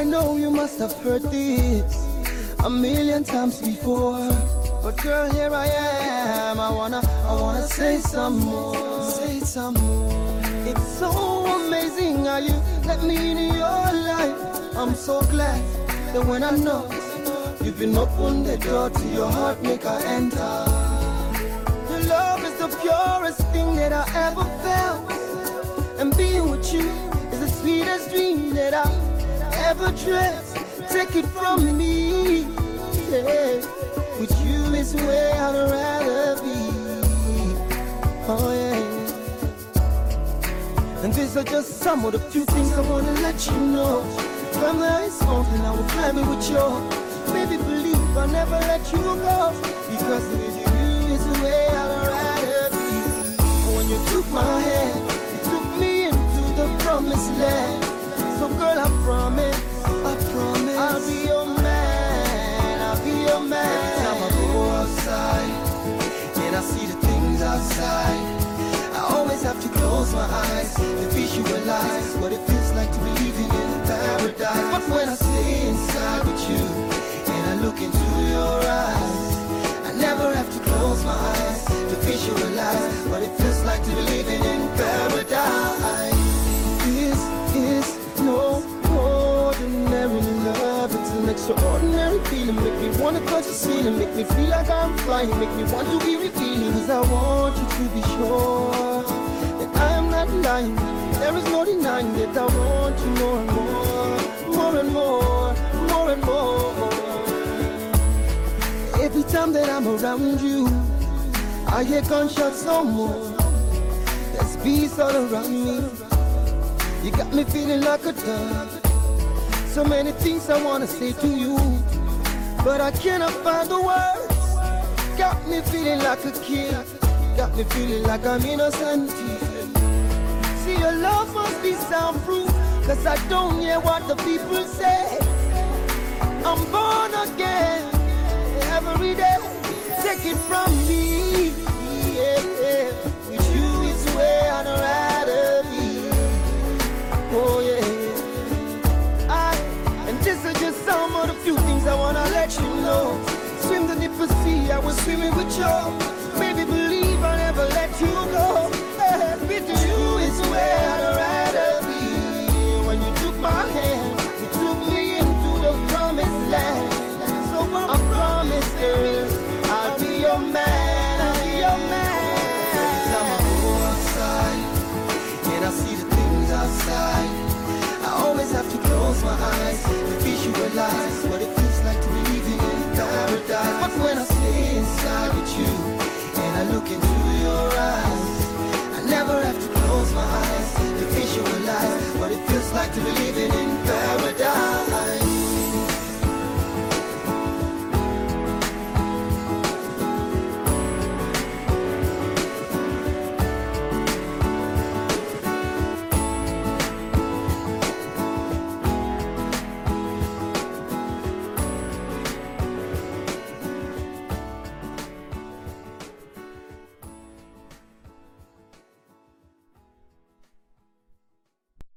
I know you must have heard this a million times before, but girl, here I am. I wanna say some more. It's so amazing how you let me in your life. I'm so glad that when I know you've been open the door to your heart, make her enter. Your love is the purest thing that I ever felt, and being with you is the sweetest dream that I ever dreamt. Take it from me, yeah. With you is where I'd rather be. Oh yeah. And these are just some of the few things I wanna let you know. From there is something I will climb it with you. Baby, believe I'll never let you go, because with you is where I'd rather be. When you took my hand, you took me into the promised land. So girl, I promise, I'll be your man, I'll be your man. Every time I go outside and I see the things outside, I always have to close my eyes to visualize what it feels like to be living in paradise. But when I stay inside with you and I look into your eyes, I never have to close my eyes to visualize what it feels like to be living in paradise. This is no ordinary love, it's an extraordinary feeling. Make me wanna touch the ceiling, make me feel like I'm flying, make me want to be revealing. Cause I want you to be sure that I am not lying. There is no denying that I want you more and more, more and more, more and more. Every time that I'm around you, I hear gunshots no more. There's peace all around me. You got me feeling like a dove. So many things I wanna say to you, but I cannot find the words. Got me feeling like a kid, got me feeling like I'm innocent. See, your love must be soundproof, cause I don't hear what the people say. I'm born again every day. Take it from me, yeah. With you is where I'd rather be. Oh yeah. And this is just some of the few things I wanna let you know. Swim the deeper sea, I was swimming with you. Baby, believe I'll never let you go. With you is where I'd rather be. When you took my hand, you took me into the promised land. So I promise, girl, I'll be your man, I'll be your man. Every time I go outside and I see the things outside, I always have to close my eyes to visualize what it feels like to be living in paradise. But when I stay inside with you and I look into your eyes, I never have to close my eyes to visualize what it feels like to be living